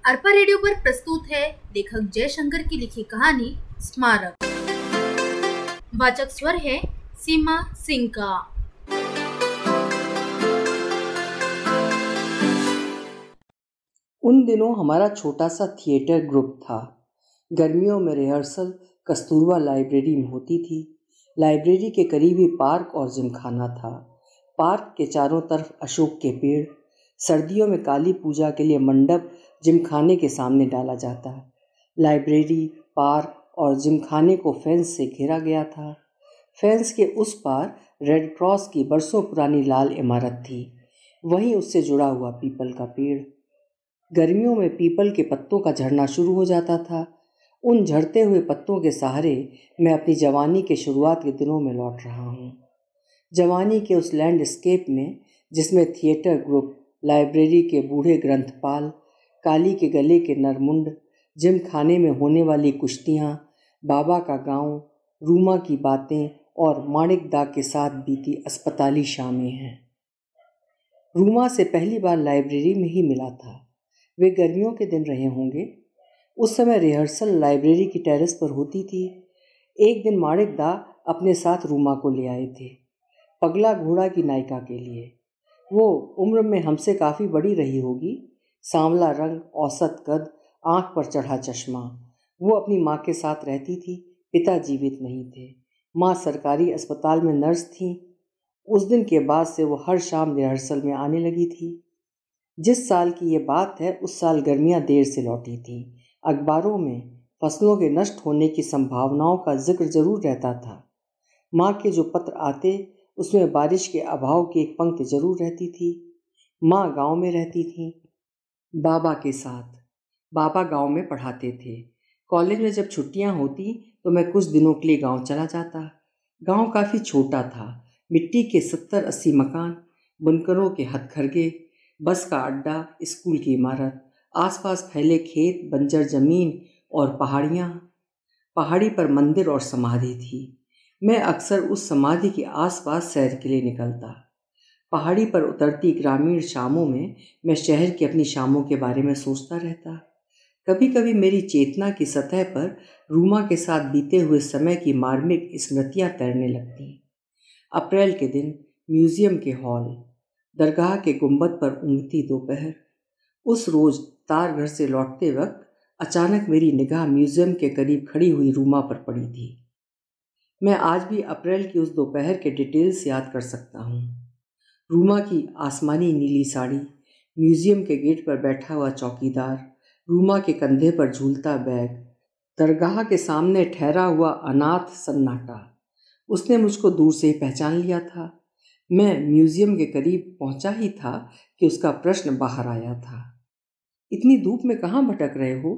Arpa radio पर प्रस्तुत है लेखक जयशंकर की लिखी कहानी स्मारक। वाचक स्वर है सीमा सिंह का। उन दिनों हमारा छोटा सा थिएटर ग्रुप था। गर्मियों में रिहर्सल कस्तूरबा लाइब्रेरी में होती थी। लाइब्रेरी के करीब ही पार्क और जिमखाना था। पार्क के चारों तरफ अशोक के पेड़। सर्दियों में काली पूजा के लिए मंडप जिमखाने के सामने डाला जाता। लाइब्रेरी, पार्क और जिमखाने को फेंस से घेरा गया था। फेंस के उस पार रेड क्रॉस की बरसों पुरानी लाल इमारत थी। वहीं उससे जुड़ा हुआ पीपल का पेड़। गर्मियों में पीपल के पत्तों का झड़ना शुरू हो जाता था। उन झड़ते हुए पत्तों के सहारे मैं अपनी जवानी के शुरुआत के दिनों में लौट रहा हूँ। जवानी के उस लैंडस्केप में जिसमें थिएटर ग्रुप, लाइब्रेरी के बूढ़े ग्रंथपाल, काली के गले के नरमुंड, जिमखाने में होने वाली कुश्तियाँ, बाबा का गांव, रूमा की बातें और माणिक दा के साथ बीती अस्पताली शामें हैं। रूमा से पहली बार लाइब्रेरी में ही मिला था। वे गर्मियों के दिन रहे होंगे। उस समय रिहर्सल लाइब्रेरी की टेरेस पर होती थी। एक दिन माणिक दा अपने साथ रूमा को ले आए थे, पगला घोड़ा की नायिका के लिए। वो उम्र में हमसे काफ़ी बड़ी रही होगी। सांवला रंग, औसत कद, आँख पर चढ़ा चश्मा। वो अपनी माँ के साथ रहती थी। पिता जीवित नहीं थे। माँ सरकारी अस्पताल में नर्स थी। उस दिन के बाद से वो हर शाम रिहर्सल में आने लगी थी। जिस साल की ये बात है, उस साल गर्मियाँ देर से लौटी थीं। अखबारों में फसलों के नष्ट होने की संभावनाओं का जिक्र जरूर रहता था। माँ के जो पत्र आते उसमें बारिश के अभाव की एक पंक्ति जरूर रहती थी। माँ गांव में रहती थी बाबा के साथ। बाबा गांव में पढ़ाते थे। कॉलेज में जब छुट्टियां होती तो मैं कुछ दिनों के लिए गांव चला जाता। गांव काफ़ी छोटा था। मिट्टी के 70-80 मकान, बुनकरों के हथकरघे, बस का अड्डा, स्कूल की इमारत, आसपास फैले खेत, बंजर जमीन और पहाड़ियाँ। पहाड़ी पर मंदिर और समाधि थी। मैं अक्सर उस समाधि के आसपास सैर के लिए निकलता। पहाड़ी पर उतरती ग्रामीण शामों में मैं शहर की अपनी शामों के बारे में सोचता रहता। कभी कभी मेरी चेतना की सतह पर रूमा के साथ बीते हुए समय की मार्मिक स्मृतियाँ तैरने लगती। अप्रैल के दिन म्यूजियम के हॉल, दरगाह के गुंबद पर ऊँघती दोपहर। उस रोज तार घर से लौटते वक्त अचानक मेरी निगाह म्यूजियम के करीब खड़ी हुई रूमा पर पड़ी थी। मैं आज भी अप्रैल की उस दोपहर के डिटेल्स याद कर सकता हूँ। रूमा की आसमानी नीली साड़ी, म्यूजियम के गेट पर बैठा हुआ चौकीदार, रूमा के कंधे पर झूलता बैग, दरगाह के सामने ठहरा हुआ अनाथ सन्नाटा। उसने मुझको दूर से ही पहचान लिया था। मैं म्यूजियम के करीब पहुंचा ही था कि उसका प्रश्न बाहर आया था। इतनी धूप में कहाँ भटक रहे हो?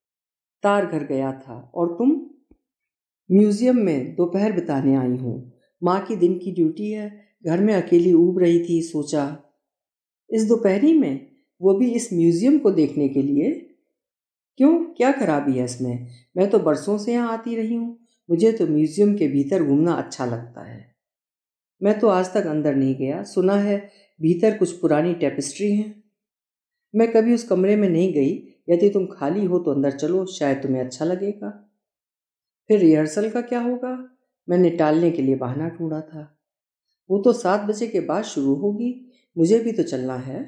तार घर गया था। और तुम? म्यूजियम में दोपहर बिताने आई हूँ। माँ की दिन की ड्यूटी है। घर में अकेली ऊब रही थी, सोचा इस दोपहरी में, वो भी इस म्यूजियम को देखने के लिए। क्यों, क्या खराबी है इसमें? मैं तो बरसों से यहाँ आती रही हूँ। मुझे तो म्यूजियम के भीतर घूमना अच्छा लगता है। मैं तो आज तक अंदर नहीं गया। सुना है भीतर कुछ पुरानी टेपेस्ट्री हैं। मैं कभी उस कमरे में नहीं गई। यदि तुम खाली हो तो अंदर चलो, शायद तुम्हें अच्छा लगेगा। फिर रिहर्सल का क्या होगा? मैंने टालने के लिए बहाना ढूंढा था। वो तो 7 बजे के बाद शुरू होगी। मुझे भी तो चलना है।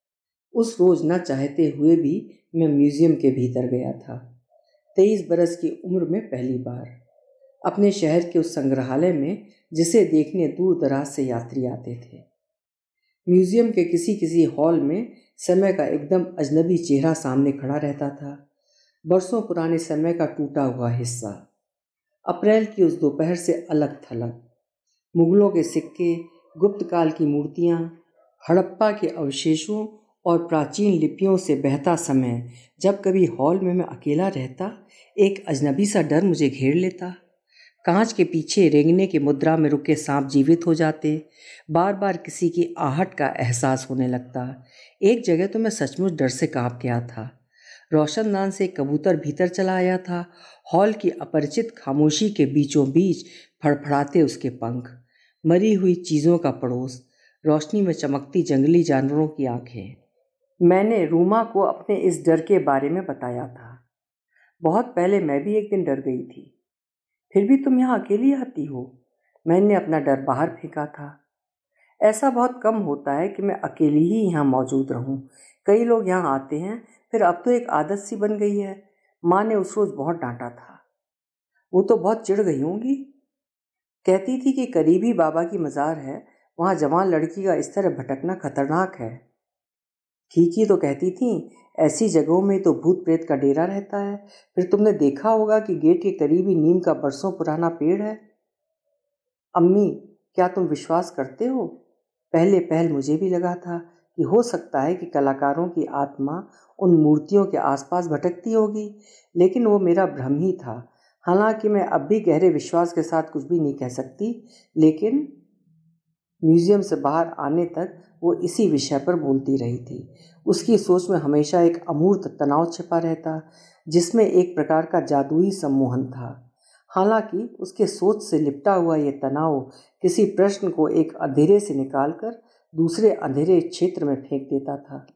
उस रोज न चाहते हुए भी मैं म्यूजियम के भीतर गया था। 23 बरस की उम्र में पहली बार। अपने शहर के उस संग्रहालय में जिसे देखने दूर दराज से यात्री आते थे। म्यूजियम के किसी किसी हॉल में समय का एकदम अजनबी चेहरा सामने खड़ा रहता था। बरसों पुराने समय का टूटा हुआ हिस्सा। अप्रैल की उस दोपहर से अलग थलग। मुगलों के सिक्के, गुप्त काल की मूर्तियाँ, हड़प्पा के अवशेषों और प्राचीन लिपियों से बहता समय। जब कभी हॉल में मैं अकेला रहता, एक अजनबी सा डर मुझे घेर लेता। कांच के पीछे रेंगने की मुद्रा में रुके सांप जीवित हो जाते। बार बार किसी की आहट का एहसास होने लगता। एक जगह तो मैं सचमुच डर से कांप गया था। रोशनदान से एक कबूतर भीतर चला आया था। हॉल की अपरिचित खामोशी के बीचों बीच फड़फड़ाते उसके पंख, मरी हुई चीज़ों का पड़ोस, रोशनी में चमकती जंगली जानवरों की आंखें। मैंने रूमा को अपने इस डर के बारे में बताया था। बहुत पहले मैं भी एक दिन डर गई थी। फिर भी तुम यहाँ अकेली आती हो? मैंने अपना डर बाहर फेंका था। ऐसा बहुत कम होता है कि मैं अकेली ही यहाँ मौजूद रहूँ। कई लोग यहाँ आते हैं, फिर अब तो एक आदत सी बन गई है। माँ ने उस रोज़ बहुत डांटा था। वो तो बहुत चिढ़ गई होंगी। कहती थी कि करीबी बाबा की मज़ार है, वहाँ जवान लड़की का इस तरह भटकना खतरनाक है। ठीक ही तो कहती थी, ऐसी जगहों में तो भूत प्रेत का डेरा रहता है। फिर तुमने देखा होगा कि गेट के करीब ही नीम का बरसों पुराना पेड़ है। अम्मी, क्या तुम विश्वास करते हो? पहले पहल मुझे भी लगा था कि हो सकता है कि कलाकारों की आत्मा उन मूर्तियों के आसपास भटकती होगी, लेकिन वो मेरा भ्रम ही था। हालांकि मैं अब भी गहरे विश्वास के साथ कुछ भी नहीं कह सकती, लेकिन म्यूजियम से बाहर आने तक वो इसी विषय पर बोलती रही थी। उसकी सोच में हमेशा एक अमूर्त तनाव छिपा रहता, जिसमें एक प्रकार का जादुई सम्मोहन था। हालांकि उसके सोच से लिपटा हुआ ये तनाव किसी प्रश्न को एक अंधेरे से निकालकर दूसरे अंधेरे क्षेत्र में फेंक देता था।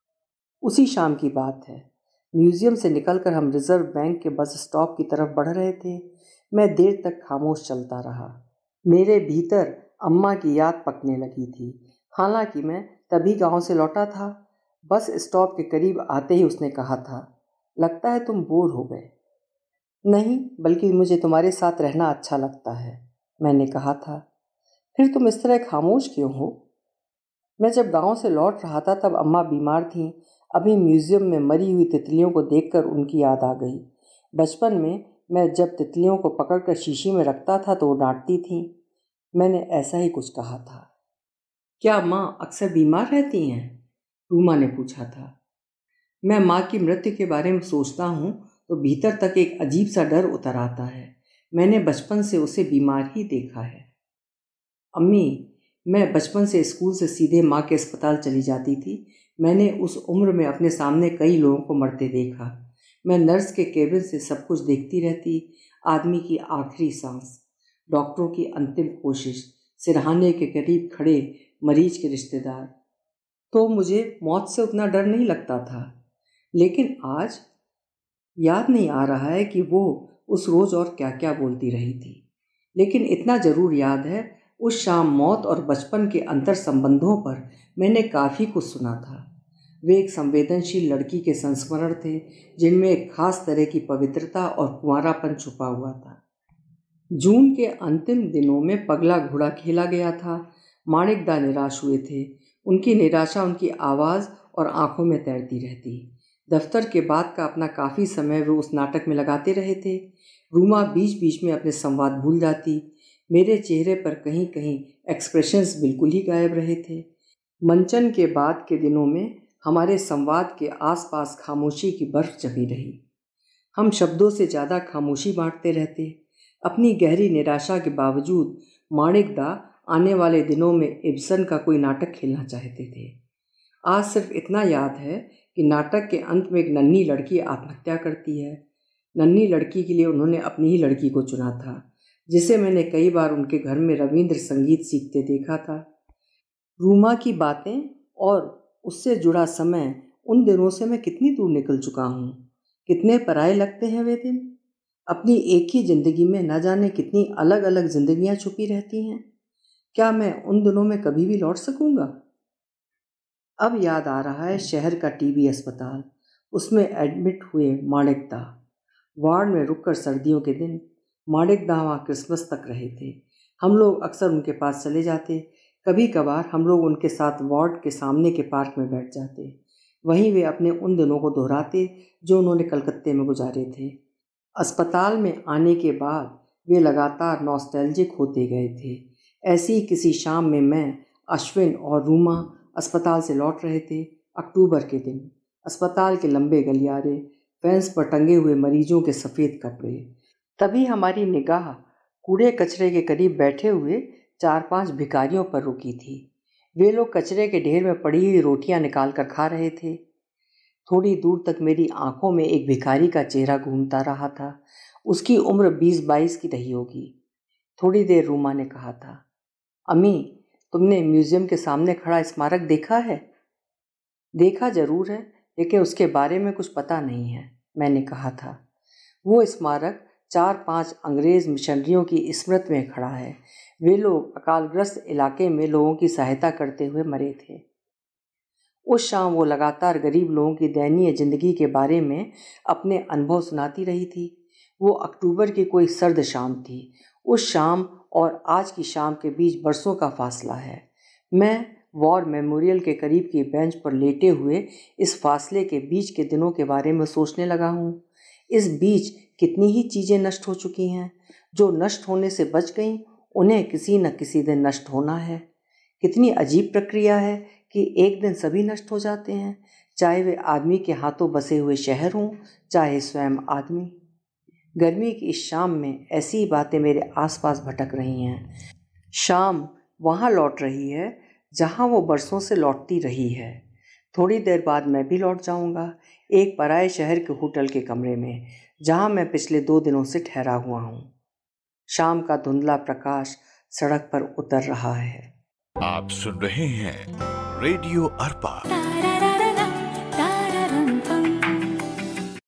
उसी शाम की बात है। म्यूजियम से निकलकर हम रिजर्व बैंक के बस स्टॉप की तरफ बढ़ रहे थे। मैं देर तक खामोश चलता रहा। मेरे भीतर अम्मा की याद पकने लगी थी। हालांकि मैं तभी गांव से लौटा था। बस स्टॉप के करीब आते ही उसने कहा था, लगता है तुम बोर हो गए। नहीं, बल्कि मुझे तुम्हारे साथ रहना अच्छा लगता है, मैंने कहा था। फिर तुम इस तरह खामोश क्यों हो? मैं जब गांव से लौट रहा था तब अम्मा बीमार थीं। अभी म्यूजियम में मरी हुई तितलियों को देखकर उनकी याद आ गई। बचपन में मैं जब तितलियों को पकड़कर शीशी में रखता था तो वो डांटती थीं। मैंने ऐसा ही कुछ कहा था। क्या माँ अक्सर बीमार रहती हैं? रूमा ने पूछा था। मैं माँ की मृत्यु के बारे में सोचता हूँ तो भीतर तक एक अजीब सा डर उतर आता है। मैंने बचपन से उसे बीमार ही देखा है। अम्मी, मैं बचपन से स्कूल से सीधे माँ के अस्पताल चली जाती थी। मैंने उस उम्र में अपने सामने कई लोगों को मरते देखा। मैं नर्स के केबिन से सब कुछ देखती रहती, आदमी की आखिरी सांस, डॉक्टरों की अंतिम कोशिश, सिरहाने के करीब खड़े मरीज के रिश्तेदार। तो मुझे मौत से उतना डर नहीं लगता था। लेकिन आज याद नहीं आ रहा है कि वो उस रोज़ और क्या क्या बोलती रही थी। लेकिन इतना ज़रूर याद है, उस शाम मौत और बचपन के अंतर संबंधों पर मैंने काफ़ी कुछ सुना था। वे एक संवेदनशील लड़की के संस्मरण थे, जिनमें एक खास तरह की पवित्रता और कुंवारापन छुपा हुआ था। जून के अंतिम दिनों में पगला घोड़ा खेला गया था। माणिकदा निराश हुए थे। उनकी निराशा उनकी आवाज़ और आंखों में तैरती रहती। दफ्तर के बाद का अपना काफ़ी समय वे उस नाटक में लगाते रहे थे। रूमा बीच बीच में अपने संवाद भूल जाती। मेरे चेहरे पर कहीं कहीं एक्सप्रेशंस बिल्कुल ही गायब रहे थे। मंचन के बाद के दिनों में हमारे संवाद के आसपास खामोशी की बर्फ जमी रही। हम शब्दों से ज़्यादा खामोशी बांटते रहते। अपनी गहरी निराशा के बावजूद माणिकदा आने वाले दिनों में इब्सन का कोई नाटक खेलना चाहते थे। आज सिर्फ इतना याद है कि नाटक के अंत में एक नन्ही लड़की आत्महत्या करती है। नन्ही लड़की के लिए उन्होंने अपनी ही लड़की को चुना था, जिसे मैंने कई बार उनके घर में रविंद्र संगीत सीखते देखा था। रूमा की बातें और उससे जुड़ा समय, उन दिनों से मैं कितनी दूर निकल चुका हूँ। कितने पराये लगते हैं वे दिन। अपनी एक ही जिंदगी में न जाने कितनी अलग अलग जिंदगियां छुपी रहती हैं। क्या मैं उन दिनों में कभी भी लौट सकूंगा? अब याद आ रहा है शहर का टीबी अस्पताल। उसमें एडमिट हुए माणिकदा। वार्ड में रुककर सर्दियों के दिन। माणिकदा वहाँ क्रिसमस तक रहे थे। हम लोग अक्सर उनके पास चले जाते। कभी कभार हम लोग उनके साथ वार्ड के सामने के पार्क में बैठ जाते। वहीं वे अपने उन दिनों को दोहराते जो उन्होंने कलकत्ते में गुजारे थे। अस्पताल में आने के बाद वे लगातार नॉस्टैल्जिक होते गए थे। ऐसी ही किसी शाम में मैं, अश्विन और रूमा अस्पताल से लौट रहे थे। अक्टूबर के दिन। अस्पताल के लंबे गलियारे, फेंस पर टंगे हुए मरीजों के सफ़ेद कपड़े। तभी हमारी निगाह कूड़े कचरे के करीब बैठे हुए 4-5 भिखारियों पर रुकी थी। वे लोग कचरे के ढेर में पड़ी हुई रोटियां निकाल कर खा रहे थे। थोड़ी दूर तक मेरी आंखों में एक भिखारी का चेहरा घूमता रहा था। उसकी उम्र 20-22 की रही होगी। थोड़ी देर रूमा ने कहा था, अम्मी, तुमने म्यूजियम के सामने खड़ा स्मारक देखा है? देखा जरूर है, लेकिन उसके बारे में कुछ पता नहीं है, मैंने कहा था। वो स्मारक 4-5 अंग्रेज मिशनरियों की स्मृति में खड़ा है। वे लोग अकालग्रस्त इलाके में लोगों की सहायता करते हुए मरे थे। उस शाम वो लगातार गरीब लोगों की दयनीय जिंदगी के बारे में अपने अनुभव सुनाती रही थी। वो अक्टूबर की कोई सर्द शाम थी। उस शाम और आज की शाम के बीच बरसों का फासला है। मैं वॉर मेमोरियल के करीब की बेंच पर लेटे हुए इस फासले के बीच के दिनों के बारे में सोचने लगा हूँ। इस बीच कितनी ही चीज़ें नष्ट हो चुकी हैं। जो नष्ट होने से बच गईं, उन्हें किसी न किसी दिन नष्ट होना है। कितनी अजीब प्रक्रिया है कि एक दिन सभी नष्ट हो जाते हैं, चाहे वे आदमी के हाथों बसे हुए शहर हों, चाहे स्वयं आदमी। गर्मी की इस शाम में ऐसी ही बातें मेरे आसपास भटक रही हैं। शाम वहाँ लौट रही है जहाँ वो बरसों से लौटती रही है। थोड़ी देर बाद मैं भी लौट जाऊँगा, एक पराये शहर के होटल के कमरे में, जहाँ मैं पिछले 2 दिनों से ठहरा हुआ हूँ। शाम का धुंधला प्रकाश सड़क पर उतर रहा है। आप सुन रहे हैं रेडियो अर्पा।